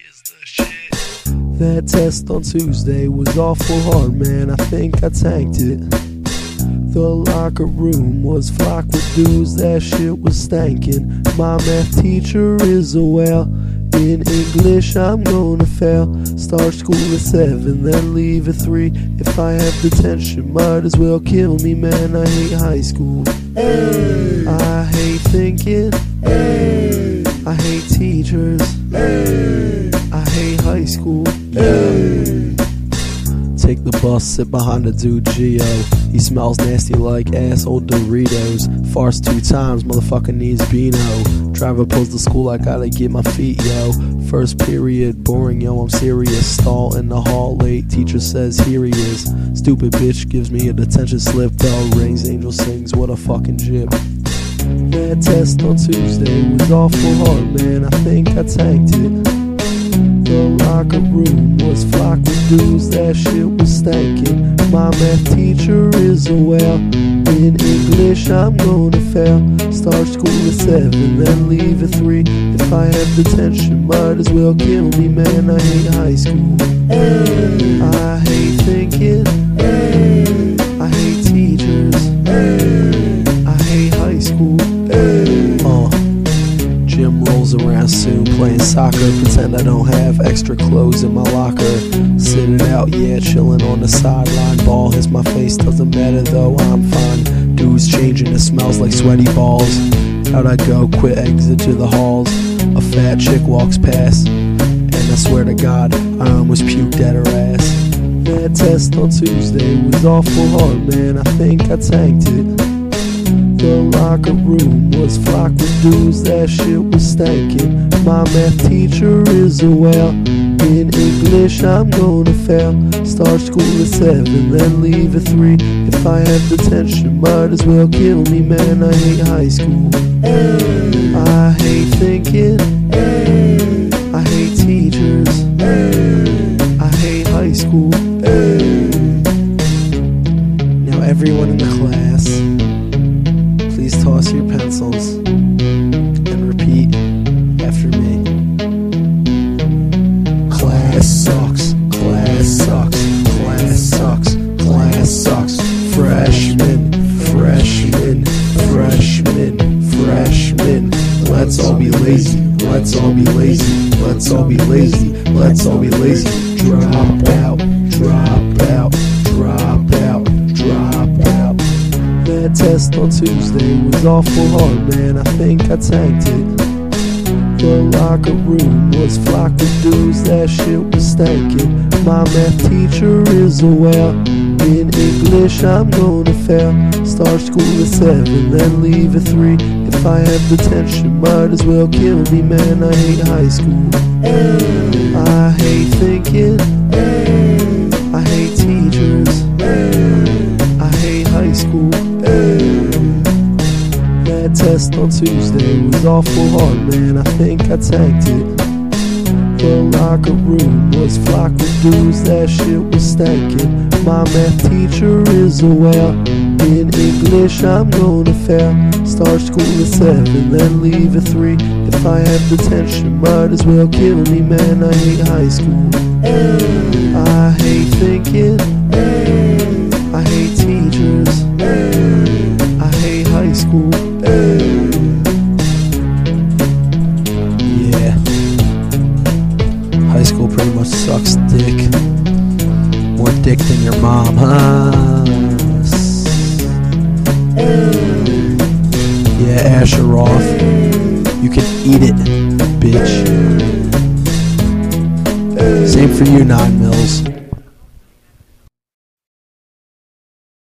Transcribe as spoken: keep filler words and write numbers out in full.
is the shit. That test on Tuesday was awful hard, man. I think I tanked it. The locker room was flocked with dudes, that shit was stankin'. My math teacher is a whale. In English I'm gonna fail. Start school at seven, then leave at three. If I have detention, might as well kill me, man. I hate high school. Hey. I hate thinking. Hey. I hate teachers. Hey. I hate high school. Hey. Take the bus, sit behind the dude Geo. He smells nasty like asshole Doritos. Farts two times, motherfucker needs Beano. Driver pulls to school, I gotta get my feet, yo. First period, boring, yo, I'm serious. Stall in the hall, late, teacher says here he is. Stupid bitch gives me a detention slip. Bell rings, angel sings, what a fucking jib. That test on Tuesday was awful hard, man. I think I tanked it. The locker room was flocked with dudes, that shit was stankin'. My math teacher is a whale. In English I'm gonna fail. Start school at seven, then leave at three. If I have detention, might as well kill me, man. I hate high school. Hey. I hate thinking. Hey. I hate teachers. Hey. I hate high school. Hey. Uh. Gym rolls around soon, playing soccer. Pretend I don't have extra clothes in my locker. Sitting out, yeah, chilling on the sideline. Ball hits my face, doesn't matter though, I'm fine. Dudes changing, it smells like sweaty balls. Out I go, quit exit to the halls. A fat chick walks past, and I swear to God, I almost puked at her ass. That test on Tuesday was awful hard, man. I think I tanked it. The locker room was flocked with dudes, that shit was stankin'. My math teacher is a whale. In English I'm gonna fail. Start school at seven, then leave at three. If I have detention, might as well kill me, man. I hate high school. Hey. I hate thinking. Hey. I hate teachers. Hey. I hate high school. Hey. Now everyone in the class, please toss your pencils and repeat after me. Class sucks, class sucks, class sucks, class sucks. Freshmen, freshmen, freshmen, freshmen. Let's all be lazy, let's all be lazy, let's all be lazy, let's all be lazy. Drop out, drop out, drop out, drop out. That test on Tuesday was awful hard, man. I think I tanked it. The locker room was flocked with dudes, that shit was stankin'. My math teacher is a whale. In English I'm gonna fail. Start school at seven, then leave at three. If I have detention, might as well kill me, man. I hate high school. Hey. I hate thinking. Hey. I hate teachers. Hey. I hate high school. Hey. That test on Tuesday was awful hard, man. I think I tanked it. The locker room was flocked with dudes, that shit was stankin'. My math teacher is a whale. In English I'm gonna fail. Start school at seven, then leave at three. If I have detention, might as well kill me, man. I hate high school. Hey. I hate thinking. Hey. I hate teachers. Hey. I hate high school. Hey. Yeah. High school pretty much sucks dick. More dick than your mom, huh? Hey. Yeah, Asheroth. You can eat it, bitch. Hey. Same for you, Nine Mills.